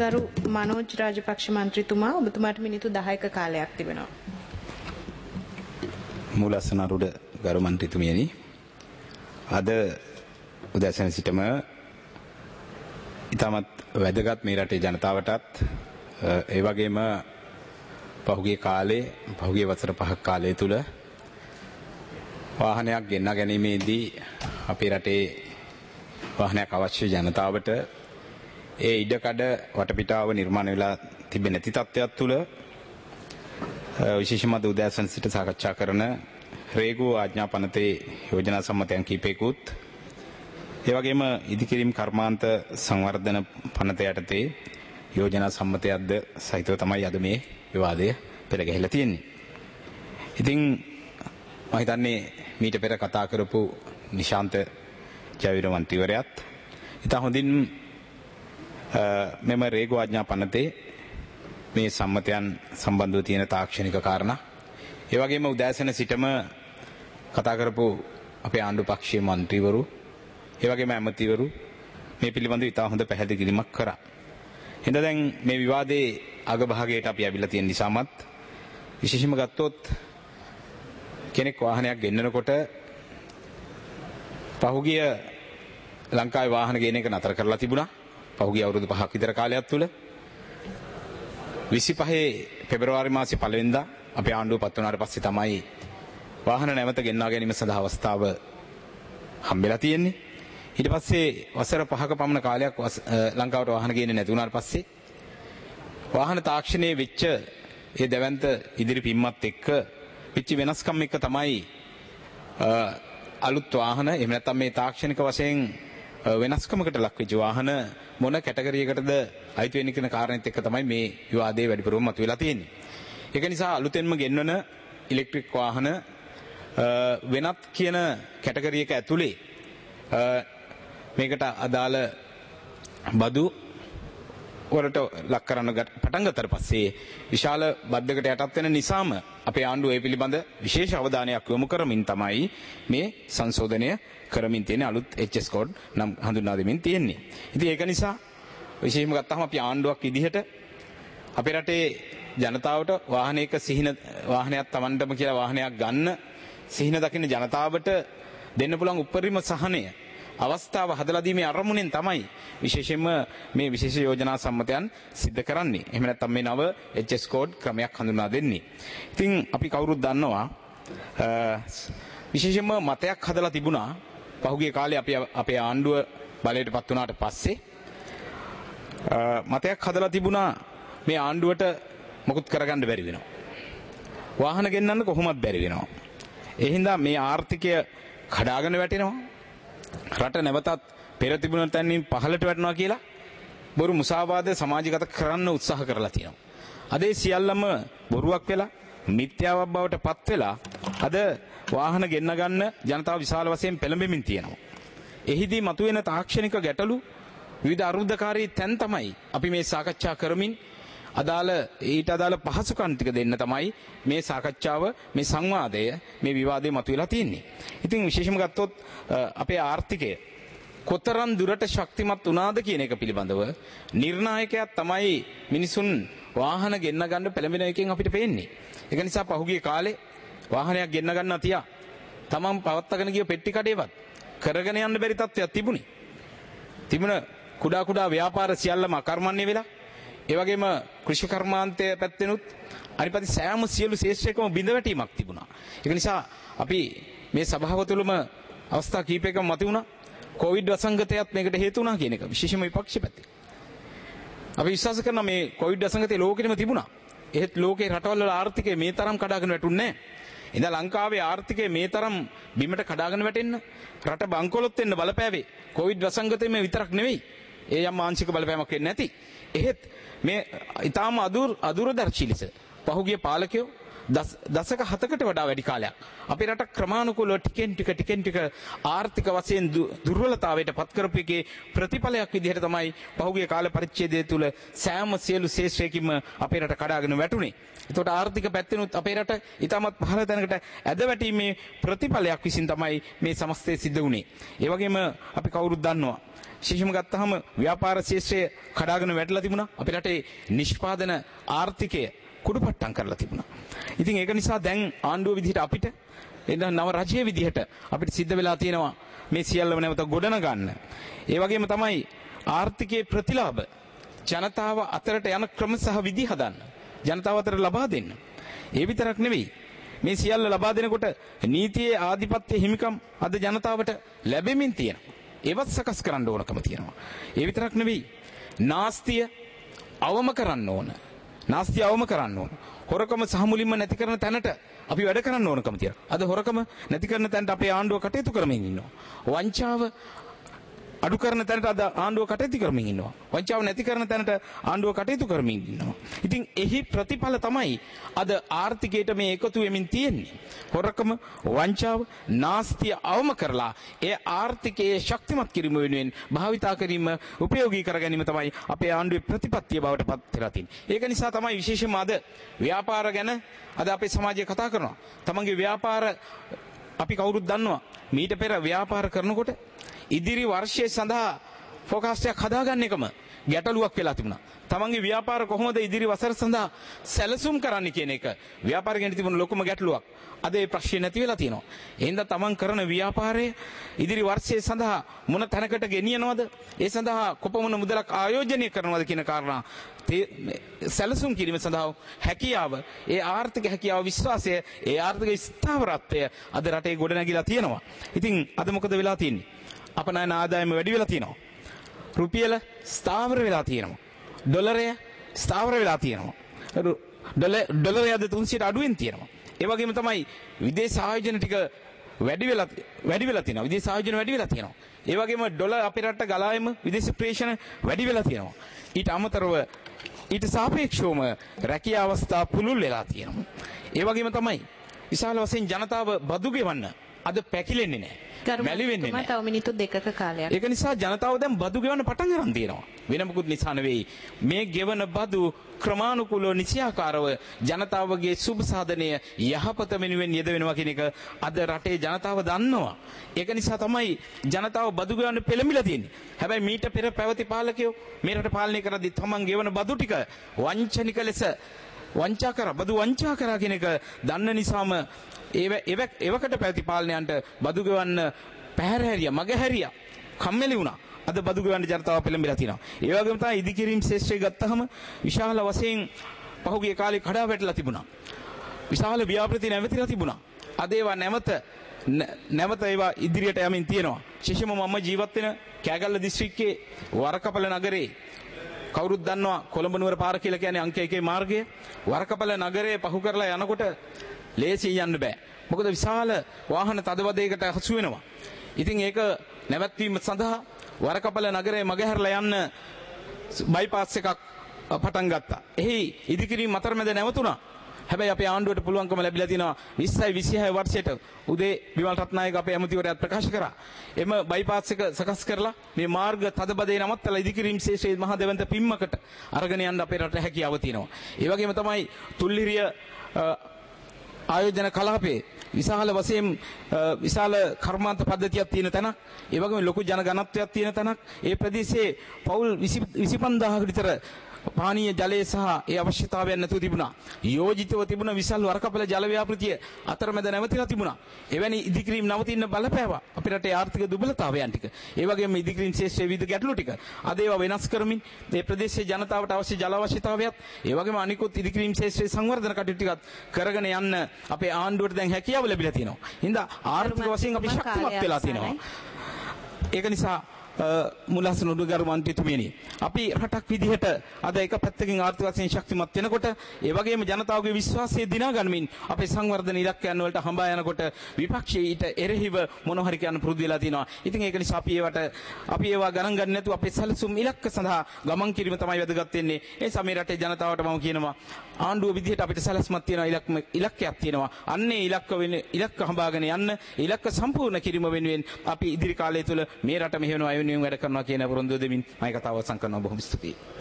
ගරු මනෝජ් රාජපක්ෂ මන්ත්‍රීතුමා ඔබතුමාට මිනිත්තු 10ක කාලයක් තිබෙනවා. මූලසනරුඩ ගරු මන්ත්‍රීතුමියනි අද උදෑසන සිටම ඉතාමත් වැදගත් මේ රටේ ජනතාවටත් ඒ වගේම පහුගිය වසර 5ක කාලය තුල වාහනයක් ගෙන්නා ගැනීමේදී අපේ රටේ වාහනයක් අවශ්‍ය ජනතාවට ඒ ඉඩකඩ වටපිටාව නිර්මාණය වෙලා තිබෙන නැති තත්ත්වයක් තුල විශේෂම අද උදෑසන සිට සාකච්ඡා කරන රේගු ආඥා පනතේ යෝජනා සම්මතයන් කිහිපයකුත් ඒ වගේම ඉදිකිරීම් කර්මාන්ත සංවර්ධන පනත යටතේ යෝජනා සම්මතයක්ද සහිතව තමයි අද මේ විවාදය පෙළ ගැහිලා තියෙන්නේ. ඉතින් මම හිතන්නේ මීට පෙර කතා කරපු නිශාන්ත ජයවීර මන්ත්‍රීවරයාත් ඉතා හොඳින් මෙම රේගු ආඥා පනතේ මේ සම්මතයන් සම්බන්ධව තියෙන තාක්ෂණික කාරණා ඒ වගේම උදෑසන සිටම කතා කරපු අපේ ආණ්ඩු පක්ෂයේ මන්ත්‍රීවරු ඒ වගේම ඇමතිවරු මේ පිළිබඳව ඉතා හොඳ පැහැදිලි කිරීමක් කරා. එහෙනම් දැන් මේ විවාදයේ අගභාගයට අපි ඇවිල්ලා තියෙන නිසාමත් විශේෂයෙන්ම ගත්තොත් කෙනෙක් වාහනයක් ගෙන්නනකොට පහුගිය ලංකාවේ වාහන ගේන එක නතර කරලා තිබුණා. පහුගිය අවුරුදු 5ක් විතර කාලයක් තුල 25 පෙබරවාරි මාසේ 1 වෙනිදා අපේ ආණ්ඩුව පත් වුණාට පස්සේ තමයි වාහන නැවත ගෙන්වා ගැනීම සඳහා අවස්ථාව හම්බෙලා තියෙන්නේ. ඊට පස්සේ වසර 5ක පමණ කාලයක් ලංකාවට වාහන ගේන්නේ නැති වුණාට පස්සේ වාහන තාක්ෂණයේ වෙච්ච ඒ දැවැන්ත ඉදිරි පිම්මත් එක්ක වෙච්ච වෙනස්කම් එක්ක තමයි අලුත් වාහන එහෙම නැත්නම් මේ තාක්ෂණික වශයෙන් වෙනස්කමකට ලක් වෙච්ච වාහන මොන කැටගරියකටද අයිති වෙන්නේ කියන කාරණෙත් එක්ක තමයි මේ විවාදයේ වැඩිපුරම මතුවලා තියෙන්නේ. ඒක නිසා අලුතෙන්ම ගෙන්වන ඉලෙක්ට්‍රික් වාහන වෙනත් කියන කැටගරියක ඇතුලේ මේකට අදාළ බදු වලට ලක් කරන්න පටන් ගත්තට පස්සේ විශාල බද්දකට යටත් වෙන නිසාම අපේ ආණ්ඩුව ඒ පිළිබඳ විශේෂ අවධානයක් යොමු කරමින් තමයි මේ සංශෝධනය කරමින් තියෙන අලුත් HS කෝඩ් නම් හඳුන්වා දෙමින් තියෙන්නේ. ඉතින් ඒක නිසා විශේෂයෙන්ම ගත්තාම අපි ආණ්ඩුවක් විදිහට අපේ රටේ ජනතාවට වාහනයක් Tamanටම කියලා වාහනයක් ගන්න සිහින දකින්න ජනතාවට දෙන්න පුළුවන් උපරිම සහනය අවස්ථාව හදලා දීමේ අරමුණෙන් තමයි විශේෂයෙන්ම මේ විශේෂ යෝජනා සම්මතයන් සිද්ධ කරන්නේ. එහෙම නැත්නම් මේ නව HS කෝඩ් ක්‍රමයක් හඳුන්වා දෙන්නේ. ඉතින් අපි කවුරුත් දන්නවා විශේෂයෙන්ම මතයක් හදලා තිබුණා පහුගිය කාලේ අපේ ආණ්ඩුව බලයටපත් වුණාට පස්සේ මතයක් හදලා තිබුණා මේ ආණ්ඩුවට මොකුත් කරගන්න බැරි වෙනවා. වාහන ගෙන්නන්න කොහොමවත් බැරි වෙනවා. ඒ හින්දා මේ ආර්ථිකය කඩාගෙන වැටෙනවා. රට නැවතත් පෙර තිබුණ තැනින් පහළට වැටෙනවා කියලා බොරු මුසාවාද සමාජගත කරන්න උත්සාහ කරලා තියෙනවා. අද ඒ සියල්ලම බොරුවක් වෙලා මිත්‍යාවක් බවට පත් වෙලා අද වාහන ගෙන්න ගන්න ජනතාව විශාල වශයෙන් පෙළඹෙමින් තියෙනවා. එහිදී මතුවෙන තාක්ෂණික ගැටලු විවිධ අරුද්දකාරී තැන් තමයි අපි මේ සාකච්ඡා කරමින් ඊට අදාළ පහසුකම් ටික දෙන්න තමයි මේ සාකච්ඡාව මේ සංවාදය මේ විවාදේ මතුවලා තියෙන්නේ. ඉතින් විශේෂම ගත්තොත් අපේ ආර්ථිකය කොතරම් දුරට ශක්තිමත් වුණාද කියන එක පිළිබඳව නිර්ණායකයක් තමයි මිනිසුන් වාහන ගෙන්න ගන්න පෙළඹෙන එකෙන් අපිට පේන්නේ. ඒක නිසා පහුගිය කාලේ වාහනයක් ගෙන්න ගන්න තියා තමන් පවත්වාගෙන ගිය පෙට්ටි කඩේවත් කරගෙන යන්න බැරි තත්ත්වයක් තිබුණ කුඩා ව්‍යාපාර සියල්ලම අකර්මණ්‍ය වෙලා ඒ වගේම කෘෂි කර්මාන්තය පැත්තෙනුත් අනිපති සෑම සියලු ශේෂ්ත්‍රයකම බිඳ වැටීමක් තිබුණා. ඒක නිසා අපි මේ සභාව තුළම අවස්ථා කීපයකම මත වුණා කොවිඩ් වසංගතයත් මේකට හේතු වුණා කියන එක විශේෂම විපක්ෂ පැත්තේ. අපි විශ්වාස කරනවා මේ කොවිඩ් වසංගතය ලෝකෙටම තිබුණා. එහෙත් ලෝකේ රටවල් වල ආර්ථිකය මේ තරම් කඩාගෙන වැටුන්නේ නැහැ. ඉතින් ලංකාවේ ආර්ථිකය මේ තරම් බිමට කඩාගෙන වැටෙන්න රට බංකොලොත් වෙන්න බලපෑවේ කොවිඩ් වසංගතයෙන් විතරක් නෙවෙයි. ඒ යම් මානසික බලපෑමක් වෙන්නේ නැති. එහෙත් මේ ඊටාම අදුරදර්ශී ලෙස පහුගිය පාලකයෝ දශක 7කට වඩා වැඩි කාලයක් අපේ රට ක්‍රමානුකූලව ටිකෙන් ටික ආර්ථික වශයෙන් දුර්වලතාවයට පත් කරපු එකේ ප්‍රතිඵලයක් විදිහට තමයි පහුගිය කාල පරිච්ඡේදය තුල සෑම සියලු ශේෂ්ත්‍රයකින්ම අපේ රට කඩාගෙන වැටුනේ. ඒකට ආර්ථික පැත්තෙනුත් අපේ රට ඊටමත් පහළ තැනකට ඇද වැටීමේ ප්‍රතිඵලයක් විසින් තමයි මේ සමස්තය සිද්ධ වුනේ. ඒ වගේම අපි කවුරුත් දන්නවා විශේෂම ගත්තාම ව්‍යාපාර ශේෂ්ත්‍රය කඩාගෙන වැටලා තිබුණා. අපේ රටේ නිෂ්පාදන ආර්ථිකය කුඩුපට්ටම් කරලා තිබුණා. ඉතින් ඒක නිසා දැන් ආණ්ඩුව විදිහට අපිට එන නව රජයේ විදිහට අපිට සිද්ධ වෙලා තියෙනවා මේ සියල්ලම නැවත ගොඩන ගන්න. ඒ වගේම තමයි ආර්ථිකයේ ප්‍රතිලාභ ජනතාව අතරට යන ක්‍රම සහ විදි හදන්න. ජනතාව අතර ලබා දෙන්න. ඒ විතරක් නෙවෙයි. මේ සියල්ල ලබා දෙනකොට නීතියේ ආධිපත්‍ය හිමිකම් අද ජනතාවට ලැබෙමින් තියෙනවා. ඒවත් සකස් කරන්න ඕනකම තියෙනවා. ඒ විතරක් නෙවෙයි. නාස්තිය අවම කරන්න ඕන. නාස්තිය අවම කරන්න ඕන. හොරකම සහ මුලින්ම නැති කරන තැනට අපි වැඩ කරන්න ඕනකම තියෙනවා. අද හොරකම නැති කරන තැනට අපේ ආණ්ඩුව කටයුතු කරමින් ඉන්නවා. වංචාව අඩු කරන තැනට අද ආණ්ඩුව කටයුතු කරමින් ඉන්නවා. වංචාව නැති කරන තැනට ආණ්ඩුව කටයුතු කරමින් ඉන්නවා. ඉතින් එහි ප්‍රතිඵල තමයි අද ආර්ථිකයට මේ එකතු වෙමින් තියෙන්නේ. හොරකම, වංචාව, නාස්තිය අවම කරලා ඒ ආර්ථිකයේ ශක්තිමත් කිරීම වෙනුවෙන් භාවිතා කිරීම උපයෝගී කර ගැනීම තමයි අපේ ආණ්ඩුවේ ප්‍රතිපත්තිය බවට පත් වෙලා තියෙන්නේ. ඒක නිසා තමයි විශේෂයෙන්ම අද ව්‍යාපාර ගැන අද අපේ සමාජය කතා කරනවා. තමන්ගේ ව්‍යාපාර අපි කවුරුත් දන්නවා. මීට පෙර ව්‍යාපාර කරනකොට ඉදිරි වර්ෂය සඳහා ෆෝකාස්ට් එකක් හදාගන්න එකම ගැටලුවක් වෙලා තිබුණා. තමන්ගේ ව්‍යාපාර කොහොමද ඉදිරි වසර සඳහා සැලසුම් කරන්න කියන එක ව්‍යාපාරිකයන්ට තිබුණු ලොකුම ගැටලුවක්. අද ඒ ප්‍රශ්නේ නැති වෙලා තියෙනවා. එහෙනම් තමන් කරන ව්‍යාපාරය ඉදිරි වර්ෂය සඳහා මොන තැනකට ගෙනියනවද? ඒ සඳහා කොපමණ මුදලක් ආයෝජනය කරනවද කියන කාරණා සැලසුම් කිරීම සඳහා හැකියාව, ඒ ආර්ථික හැකියාව, විශ්වාසය, ඒ ආර්ථික ස්ථාවරත්වය අද රටේ ගොඩනැගිලා තියෙනවා. ඉතින් අද මොකද වෙලා තියෙන්නේ? අපනයන ආදායම වැඩි වෙලා තියෙනවා. රුපියල ස්ථාවර වෙලා තියෙනවා. ඩොලරය ස්ථාවර වෙලා තියෙනවා. ඩොලරය අද 300ට අඩුවෙන් තියෙනවා. ඒ වගේම තමයි විදේශ ආයෝජන ටික වැඩි වෙලා තියෙනවා. විදේශ ආයෝජන වැඩි වෙලා තියෙනවා. ඒ වගේම ඩොලර් අපේ රටට ගලායම විදේශ ප්‍රේෂණ වැඩි වෙලා තියෙනවා. ඊට අමතරව ඊට සාපේක්ෂවම රැකියා අවස්ථා පුළුල් වෙලා තියෙනවා. ඒ වගේම තමයි විශාල වශයෙන් ජනතාව බදු ගෙවන්න අද පැකිලෙන්නේ නැහැ. මැලි වෙන්නේ නැහැ. තව මිනිත්තු 2ක කාලයක්. ඒක නිසා ජනතාව දැන් බදු ගෙවන්න පටන් ගන්න තියෙනවා. වෙන මොකුත් නිසා නෙවෙයි. මේ ගෙවන බදු ක්‍රමානුකූලව නිසියාකාරව ජනතාවගේ සුබ සාධනය යහපත වෙනුවෙන් යෙදවෙනවා කියන එක අද රටේ ජනතාව දන්නවා. ඒක නිසා තමයි ජනතාව බදු ගෙවන්න පෙළඹිලා තියෙන්නේ. හැබැයි මීට පෙර පැවති පාලකයෝ මේ රට පාලනය කරද්දී තමන් ගෙවන බදු ටික වංචනික ලෙස බදු වංචා කරා කියන එක දන්න නිසාම එවකට පැවති පාලනයන්ට බදු ගෙවන්න පැහැරහැරියා, මගහැරියා, කම්මැලි වුණා. අද බදු ගෙවන්න ජනතාව පෙළඹිලා තියෙනවා. ඒ වගේම තමයි ඉදිකිරීම් ශේෂ්ත්‍රය ගත්තහම විශාල වශයෙන් පහුගිය කාලේ කඩා වැටලා තිබුණා. විශාල ව්‍යාපෘති නැවතිලා තිබුණා. අද ඒවා නැවත ඒවා ඉදිරියට යමින් තියෙනවා. විශේෂයෙන්ම මම ජීවත් වෙන කෑගල්ල දිස්ත්‍රික්කයේ වරකපල නගරේ කවුරුත් දන්නවා කොළඹ නුවර පාර කියලා කියන්නේ අංක 1 මාර්ගය. වරකපල නගරේ පහු කරලා යනකොට ලේසියෙන් යන්න බෑ. මොකද විශාල වාහන තදබදයකට හසු වෙනවා. ඉතින් ඒක නැවැත්වීම සඳහා වරකපල නගරේ මගහැරලා යන්න බයිපාස් එකක් පටන් ගත්තා. එහි ඉදිකිරීම අතරමැද නැවතුණා. හැබැයි අපේ ආණ්ඩුවට පුළුවන්කම ලැබිලා තියෙනවා 20යි 26 වර්ෂයට උදේ විමල් රත්නායක අපේ ඇමතිවරයාත් ප්‍රකාශ කරා. එම බයිපාස් එක සකස් කරලා මේ මාර්ග තදබදේ නවත්තලා ඉදිකිරීම් ශේෂ්ත්‍රයේ මහ දෙවන්ත පිම්මකට අරගෙන යන්න අපේ රට හැකියාව තියෙනවා. ඒ වගේම තමයි තුල්ලිරිය ආයෝජන කලාපයේ විශාල වශයෙන් විශාල කර්මාන්ත පද්ධතියක් තියෙන තැනක්, ඒ වගේම ලොකු ජනගණත්වයක් තියෙන තැනක්, ඒ ප්‍රදේශයේ පවුල් 25000කට විතර පානීය ජලය සහ ඒ අවශ්‍යතාවයන් නැතුව තිබුණා. යෝජිතව තිබුණ විශාල වරකපල ජල ව්‍යාපෘතිය අතරමැද නැවතිලා තිබුණා. එවැනි ඉදිකිරීම් නවතින්න බලපෑවා අපේ රටේ ආර්ථික දුබලතාවයන් ටික. ඒ වගේම ඉදිකිරීම් ශේෂ්ත්‍රයේ විවිධ ගැටලු ටික අද ඒවා වෙනස් කරමින් මේ ප්‍රදේශයේ ජනතාවට අවශ්‍ය ජල අවශ්‍යතාවයත් ඒ වගේම අනිකුත් ඉදිකිරීම් ශේෂ්ත්‍රයේ සංවර්ධන කටයුතු ටිකත් කරගෙන යන්න අපේ ආණ්ඩුවට දැන් හැකියාව ලැබිලා තියෙනවා. හින්දා ආර්ථික වශයෙන් අපි ශක්තිමත් වෙලා තියෙනවා. ඒක නිසා මුලස් නුඩුගරු මන්ත්‍රීතුමියනි අපි රටක් විදිහට අද එක පැත්තකින් ආර්ථික වශයෙන් ශක්තිමත් වෙනකොට ඒ වගේම ජනතාවගේ විශ්වාසය දිනා ගනිමින් අපේ සංවර්ධන ඉලක්කයන් වලට හඹා යනකොට විපක්ෂයේ ඊට එරෙහිව මොන හරි කියන පුරුදු වෙලා තිනවා. ඉතින් ඒක නිසා අපි ඒවා ගණන් ගන්න නැතුව අපේ සැලසුම් ඉලක්ක සඳහා ගමන් කිරීම තමයි වැදගත් වෙන්නේ. ඒ නිසා මේ රටේ ජනතාවට මම කියනවා ආණ්ඩුව විදිහට අපිට සැලැස්මක් තියෙනවා, ඉලක්කයක් තියෙනවා. අන්නේ ඉලක්ක හඹාගෙන යන්න, ඉලක්ක සම්පූර්ණ කිරීම වෙනුවෙන් අපි ඉදිරි කාලය තුළ මේ රට මෙහෙවන අය වෙනුවෙන් වැඩ කරනවා කියන පොරොන්දුව දෙමින් මම කතාව අවසන් කරනවා. බොහොම ස්තුතියි.